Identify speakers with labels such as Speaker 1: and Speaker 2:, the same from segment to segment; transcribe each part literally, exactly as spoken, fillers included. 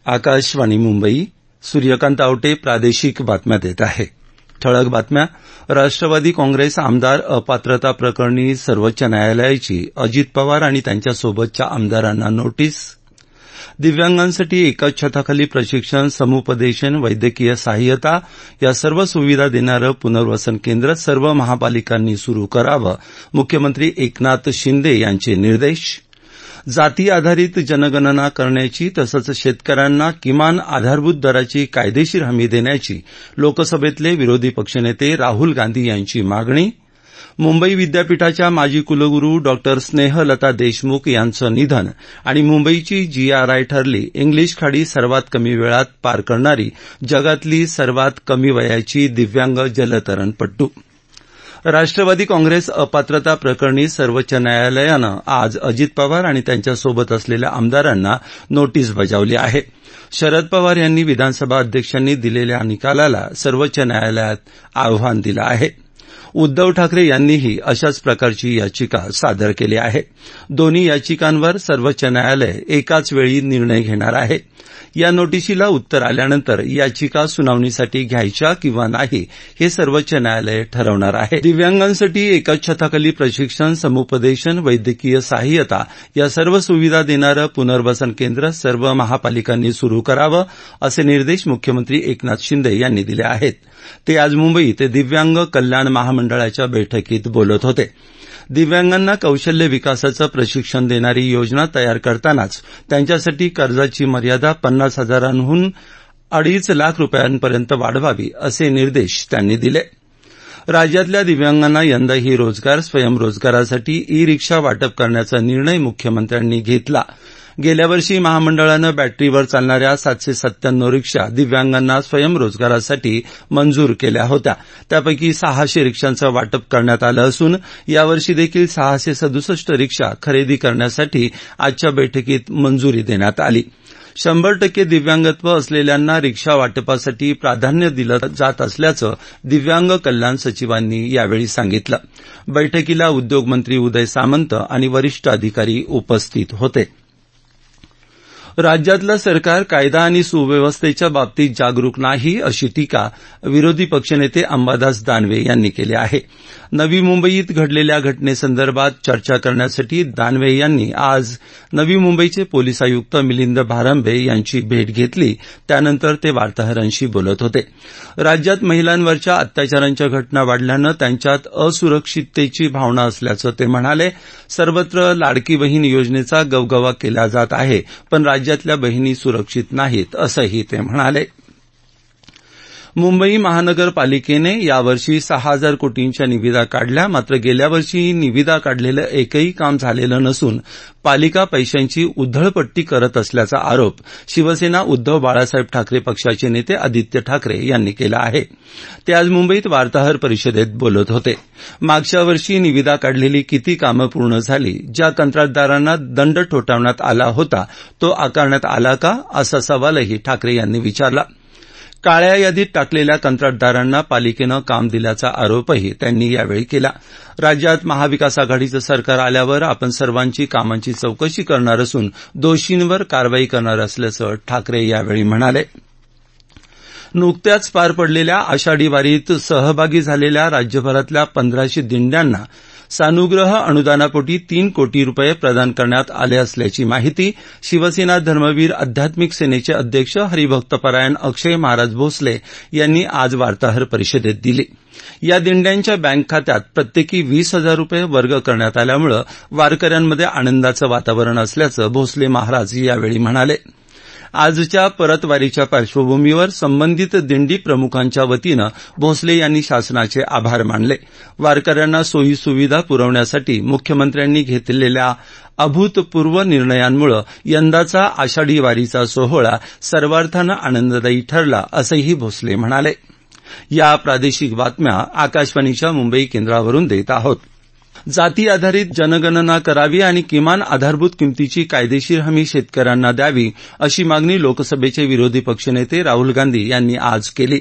Speaker 1: आकाशवाणी मुंबई. सूर्यकांत आवटे प्रादेशिक बातम्या देत आहे. ठळक बातम्या. राष्ट्रवादी काँग्रेस आमदार अपात्रता प्रकरणी सर्वोच्च न्यायालयाची अजित पवार आणि त्यांच्यासोबतच्या आमदारांना नोटीस. दिव्यांगांसाठी एकाच छताखाली प्रशिक्षण, समुपदेशन, वैद्यकीय सहाय्यता या सर्व सुविधा देणारं पुनर्वसन केंद्र सर्व महापालिकांनी सुरू करावं. मुख्यमंत्री एकनाथ शिंदे यांचे निर्देश. जाती आधारित जनगणना करण्याची तसंच शेतकऱ्यांना किमान आधारभूत दराची कायदेशीर हमी देण्याची लोकसभेतले विरोधी पक्षनेते राहुल गांधी यांची मागणी. मुंबई विद्यापीठाच्या माजी कुलगुरू डॉ स्नेहलता देशमुख यांचं निधन आणि मुंबईची जीआरआय ठरली इंग्लिश खाडी सर्वात कमी वेळात पार करणारी जगातली सर्वात कमी वयाची दिव्यांग जलतरणपटू. राष्ट्रवादी काँग्रेस अपात्रता प्रकरणी सर्वोच्च न्यायालयानं आज अजित पवार आणि त्यांच्यासोबत असलेल्या आमदारांना नोटीस बजावली आहे. शरद पवार यांनी विधानसभा अध्यक्षांनी दिलेल्या निकालाला सर्वोच्च न्यायालयात आव्हान दिलं आहे. उद्धव ठाकरे यांनीही अशाच प्रकारची याचिका सादर केली आहे. दोन्ही याचिकांवर सर्वोच्च न्यायालय एकाच वेळी निर्णय घेणार आहे. या नोटिशीला उत्तर आल्यानंतर याचिका सुनावणीसाठी घ्यायच्या किंवा नाही हे सर्वोच्च न्यायालय ठरवणार आहे. दिव्यांगांसाठी एकाच छताखाली प्रशिक्षण, समुपदेशन, वैद्यकीय सहाय्यता या सर्व सुविधा देणारं पुनर्वसन केंद्र सर्व महापालिकांनी सुरू करावं असे निर्देश मुख्यमंत्री एकनाथ शिंदे यांनी दिले आहेत. ते आज मुंबईत दिव्यांग कल्याण महामंडळाच्या बैठकीत बोलत होते. दिव्यांगांना कौशल्य विकासाचं प्रशिक्षण देणारी योजना तयार करतानाच त्यांच्यासाठी कर्जाची मर्यादा पन्नास हजारांहून अडीच लाख रुपयांपर्यंत वाढवावी असे निर्देश त्यांनी दिले. राज्यातल्या दिव्यांगांना यंदाही रोजगार स्वयंरोजगारासाठी ई रिक्षा वाटप करण्याचा निर्णय मुख्यमंत्र्यांनी घेतला. गेल्या वर्षी महामंडळानं बॅटरीवर चालणाऱ्या सातशे सत्त्याण्णव रिक्षा दिव्यांगांना स्वयंरोजगारासाठी मंजूर केल्या होत्या. त्यापैकी सहाशे रिक्षांचं वाटप करण्यात आलं असून यावर्षी देखील सहाशे सदुसष्ट रिक्षा खरेदी करण्यासाठी आजच्या बैठकीत मंजुरी देण्यात आली. शंभर टक्के दिव्यांगत्व असलेल्यांना रिक्षा वाटपासाठी प्राधान्य दिलं जात असल्याचं दिव्यांग कल्याण सचिवांनी यावेळी सांगितलं. बैठकीला उद्योगमंत्री उदय सामंत आणि वरिष्ठ अधिकारी उपस्थित होते. राज्यातलं सरकार कायदा आणि सुव्यवस्थेच्या बाबतीत जागरूक नाही अशी टीका विरोधी पक्षनेते अंबादास दानवे यांनी केली आहे. नवी मुंबईत घडलेल्या घटनेसंदर्भात चर्चा करण्यासाठी दानवे यांनी आज नवी मुंबईचे पोलीस आयुक्त मिलिंद भारंबे यांची भेट घेतली. त्यानंतर ते वार्ताहरांशी बोलत होते. राज्यात महिलांवरच्या अत्याचारांच्या घटना वाढल्यानं त्यांच्यात असुरक्षिततेची भावना असल्याचं ते म्हणाले. सर्वत्र लाडकी बहीण योजनेचा गवगवा केला जात आहे, पण राज्यातल्या बहिणी सुरक्षित नाहीत असंही ते म्हणाले. मुंबई महानगरपालिकेने यावर्षी सहा हजार कोटींच्या निविदा काढल्या. मात्र गेल्या वर्षी निविदा काढलेलं एकही काम झालेलं नसून पालिका पैशांची उधळपट्टी करत असल्याचा आरोप शिवसेना उद्धव बाळासाहेब ठाकरे पक्षाचे नेते आदित्य ठाकरे यांनी केला आहे. ते आज मुंबईत वार्ताहर परिषदेत बोलत होते. मागच्या वर्षी निविदा काढलेली किती कामं पूर्ण झाली? ज्या कंत्राटदारांना दंड ठोठावण्यात आला होता तो आकारण्यात आला का? असा सवालही ठाकरे यांनी विचारला. काळ्या यादीत टाकलेल्या कंत्राटदारांना पालिकेनं काम दिल्याचा आरोपही त्यांनी यावेळी केला. राज्यात महाविकास आघाडीचं सरकार आल्यावर आपण सर्वांची कामांची चौकशी करणार असून दोषींवर कारवाई करणार असल्याचं ठाकरे यावेळी म्हणाले. नुकत्याच पार पडलेल्या आषाढी वारीत सहभागी झालेल्या राज्यभरातल्या पंधराशे दिंड्यांना सानुग्रह अनुदानापोटी तीन कोटी रुपये प्रदान करण्यात आले असल्याची माहिती शिवसेना धर्मवीर आध्यात्मिक सेनेचे अध्यक्ष हरिभक्तपरायण अक्षय महाराज भोसले यांनी आज वार्ताहर परिषदेत दिली. या दिंड्यांच्या बँक खात्यात प्रत्येकी वीस हजार रुपये वर्ग करण्यात आल्यामुळे वारकऱ्यांमध्ये आनंदाचं वातावरण असल्याचं भोसले महाराज यावेळी म्हणाले. आजच्या परतवारीच्या पार्श्वभूमीवर संबंधित दिंडी प्रमुखांच्या वतीनं भोसले यांनी शासनाचे आभार मानले. वारकऱ्यांना सोयी सुविधा पुरवण्यासाठी मुख्यमंत्र्यांनी घेतलेल्या अभूतपूर्व निर्णयांमुळे यंदाचा आषाढी वारीचा सोहळा सर्वार्थानं आनंददायी ठरला असंही भोसले म्हणाले. या प्रादेशिक बातम्या आकाशवाणीच्या मुंबई केंद्रावरून देत आहोत. जाती आधारित जनगणना करावी आणि किमान आधारभूत किमतीची कायदेशीर हमी शेतकऱ्यांना द्यावी अशी मागणी लोकसभेचे विरोधी पक्षनेते राहुल गांधी यांनी आज केली.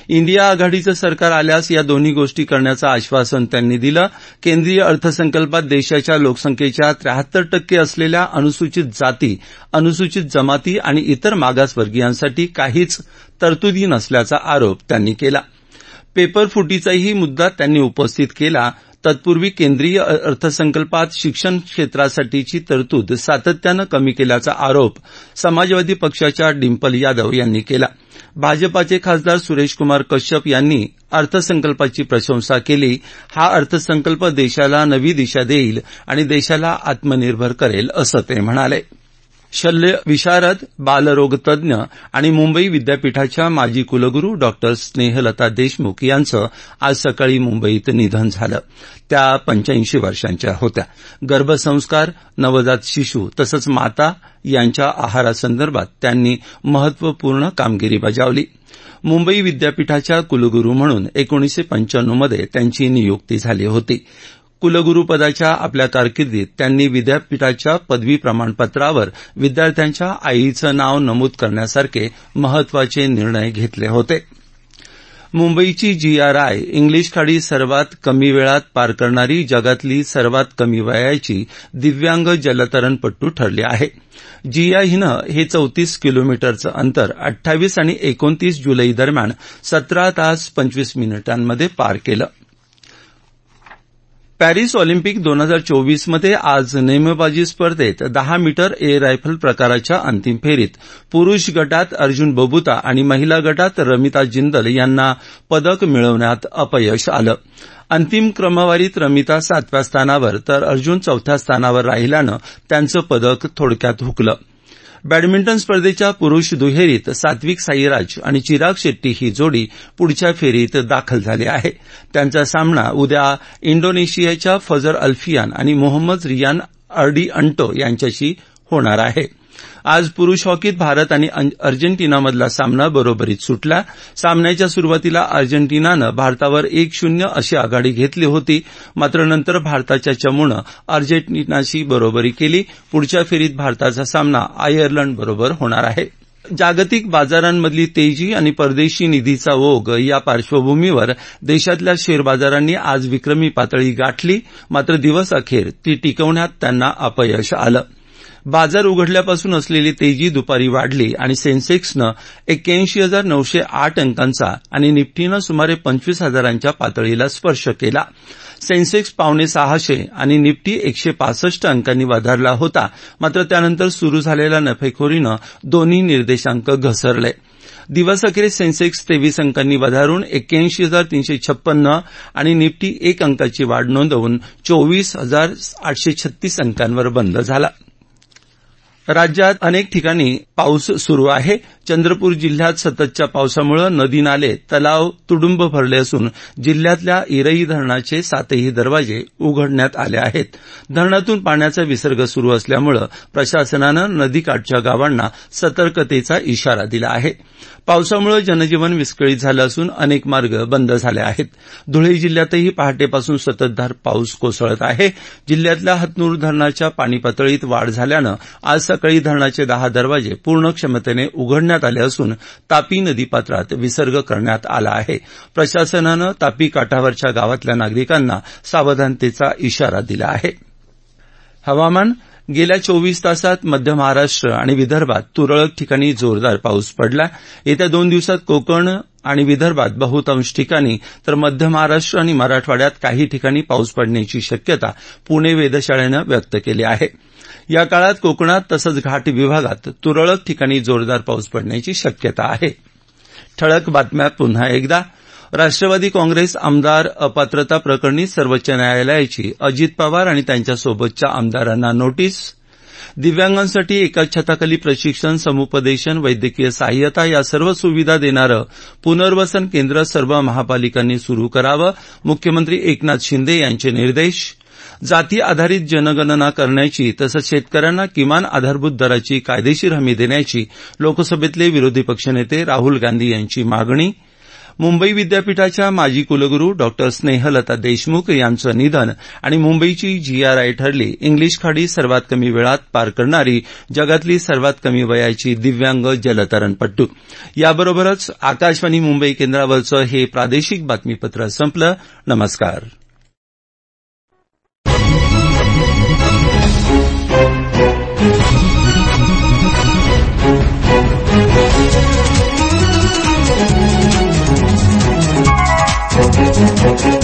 Speaker 1: इंडिया आघाडीचं सरकार आल्यास या दोन्ही गोष्टी करण्याचं आश्वासन त्यांनी दिलं. केंद्रीय अर्थसंकल्पात देशाच्या लोकसंख्येच्या त्र्याहत्तर टक्के असलेल्या अनुसूचित जाती, अनुसूचित जमाती आणि इतर मागासवर्गीयांसाठी काहीच तरतुदी नसल्याचा आरोप त्यांनी केला. पेपरफुटीचाही मुद्दा त्यांनी उपस्थित केला. तत्पूर्वी केंद्रीय अर्थसंकल्पात शिक्षण क्षेत्रासाठीची तरतूद सातत्यानं कमी केल्याचा आरोप समाजवादी पक्षाच्या डिंपल यादव यांनी केला. भाजपाचे खासदार सुरेशकुमार कश्यप यांनी अर्थसंकल्पाची प्रशंसा केली. हा अर्थसंकल्प देशाला नवी दिशा देईल आणि देशाला आत्मनिर्भर करेल असं ते म्हणाले. शल्य विशारद, बालरोगतज्ञ आणि मुंबई विद्यापीठाच्या माजी कुलगुरू डॉक्टर स्नेहलता देशमुख यांचं आज सकाळी मुंबईत निधन झालं. त्या पंच्याऐंशी वर्षांच्या होत्या. गर्भसंस्कार, नवजात शिशू तसंच माता यांच्या आहारासंदर्भात त्यांनी महत्वपूर्ण कामगिरी बजावली. मुंबई विद्यापीठाच्या कुलगुरू म्हणून एकोणीसशे पंच्याण्णव मध्ये त्यांची नियुक्ती झाली होती. कुलगुरूपदाच्या आपल्या कारकिर्दीत त्यांनी विद्यापीठाच्या पदवी प्रमाणपत्रावर विद्यार्थ्यांच्या आईचं नाव नमूद करण्यासारखे महत्वाचे निर्णय घेतले होते. मुंबईची जीआरआय इंग्लिश खाडी सर्वात कमी वेळात पार करणारी जगातली सर्वात कमी वयाची दिव्यांग जलतरणपटू ठरली आहे. जिया हिनं हे चौतीस किलोमीटरचं अंतर अठ्ठावीस आणि एकोणतीस जुलै दरम्यान सतरा तास पंचवीस मिनिटांमध्ये पार केलं. पॅरिस ऑलिम्पिक दोन हजार चोवीस मध्ये आज नेमबाजी स्पर्धेत दहा मीटर एअर रायफल प्रकाराच्या अंतिम फेरीत पुरुष गटात अर्जुन बबुता आणि महिला गटात रमिता जिंदल यांना पदक मिळवण्यात अपयश आलं. अंतिम क्रमवारीत रमिता सातव्या स्थानावर तर अर्जुन चौथ्या स्थानावर राहिल्यानं त्यांचं पदक थोडक्यात हुकलं. बॅडमिंटन स्पर्धेच्या पुरुष दुहेरीत सात्विक साईराज आणि चिराग शेट्टी ही जोडी पुढच्या फेरीत दाखल झाली आहे. त्यांचा सामना उद्या इंडोनेशियाच्या फजर अल्फियान आणि मोहम्मद रियान अर्डिअंटो यांच्याशी होणार आहे. आज पुरुष हॉकीत भारत आणि अर्जेंटिनामधला सामना बरोबरीत सुटला. सामन्याच्या सुरुवातीला अर्जेंटिनानं भारतावर एक शून्य अशी आघाडी घेतली होती. मात्र नंतर भारताच्या चमूनं अर्जेंटिनाशी बरोबरी केली. पुढच्या फेरीत भारताचा सामना आयर्लंडबरोबर होणार आहे. जागतिक बाजारांमधली तेजी आणि परदेशी निधीचा ओघ या पार्श्वभूमीवर देशातल्या शेअर बाजारांनी आज विक्रमी पातळी गाठली. मात्र दिवस अखेर ती टिकवण्यात त्यांना अपयश आलं. बाजार उघडल्यापासून असलेली तेजी दुपारी वाढली आणि सेन्सेक्सनं एक्क्याऐंशी हजार नऊशे आठ अंकांचा आणि निफ्टीनं सुमारे पंचवीस हजारांच्या पातळीला स्पर्श केला. सेन्सेक्स पावणे सहाशे आणि निफ्टी एकशे पासष्ट अंकांनी वधारला होता. मात्र त्यानंतर सुरू झालेल्या नफेखोरीनं दोन्ही निर्देशांक घसरले. दिवसअखेर सेन्सेक्स तेवीस अंकांनी वधारून एक्क्याऐंशी हजार तीनशे छप्पन्न आणि निफ्टी एक अंकाची वाढ नोंदवून चोवीस हजार आठशे छत्तीस अंकांवर बंद झाला. राज्यात अनेक ठिकाणी पाऊस सुरू आहे. चंद्रपूर जिल्ह्यात सततच्या पावसामुळे नदी नाले तलाव तुडुंब भरले असून जिल्ह्यातल्या इरई धरणाचे सातही दरवाजे उघडण्यात आले आहेत. धरणातून पाण्याचा विसर्ग सुरू असल्यामुळे प्रशासनानं नदीकाठच्या गावांना सतर्कतेचा इशारा दिला आहे. पावसामुळे जनजीवन विस्कळीत झालं असून अनेक मार्ग बंद झाले आहेत. धुळे जिल्ह्यातही पहाटेपासून संततधार पाऊस कोसळत आहे. जिल्ह्यातल्या हतनूर धरणाच्या पाणी पातळीत वाढ झाल्यानं आज सकाळी धरणाचे दहा दरवाजे पूर्ण क्षमतेने उघडण्यात आले असून तापी नदीपात्रात विसर्ग करण्यात आला आहे. प्रशासनानं तापी काठावरच्या गावातल्या नागरिकांना सावधानतेचा इशारा दिला आहे. हवामान. गेल्या चोवीस तासात मध्य महाराष्ट्र आणि विदर्भात तुरळक ठिकाणी जोरदार पाऊस पडला. येत्या दोन दिवसात कोकण आणि विदर्भात बहुतांश ठिकाणी तर मध्य महाराष्ट्र आणि मराठवाड्यात काही ठिकाणी पाऊस पडण्याची शक्यता पुणे वेधशाळेनं व्यक्त केली आहे. या काळात कोकणात तसंच घाट विभागात तुरळक ठिकाणी जोरदार पाऊस पडण्याची शक्यता आहे. ठळक बातम्या पुन्हा एकदा. राष्ट्रवादी काँग्रेस आमदार अपात्रता प्रकरणी सर्वोच्च न्यायालयाची अजित पवार आणि त्यांच्यासोबतच्या आमदारांना नोटीस. दिव्यांगांसाठी एकाच छताखाली प्रशिक्षण, समुपदेशन, वैद्यकीय सहाय्यता या सर्व सुविधा देणारं पुनर्वसन केंद्र सर्व महापालिकांनी सुरू करावं. मुख्यमंत्री एकनाथ शिंदे यांचे निर्देश. जाती आधारित जनगणना करण्याची तसंच शेतकऱ्यांना किमान आधारभूत दराची कायदेशीर हमी देण्याची लोकसभेतले विरोधी पक्षनेते राहुल गांधी यांची मागणी. मुंबई विद्यापीठाच्या माजी कुलगुरू डॉक्टर स्नेहलता देशमुख यांचं निधन आणि मुंबईची जीआरआय ठरली इंग्लिश खाडी सर्वात कमी वेळात पार करणारी जगातली सर्वात कमी वयाची दिव्यांग जलतरणपटू. याबरोबरच आकाशवाणी मुंबई केंद्रावरचं हे प्रादेशिक बातमीपत्र संपलं. नमस्कार. Thank you.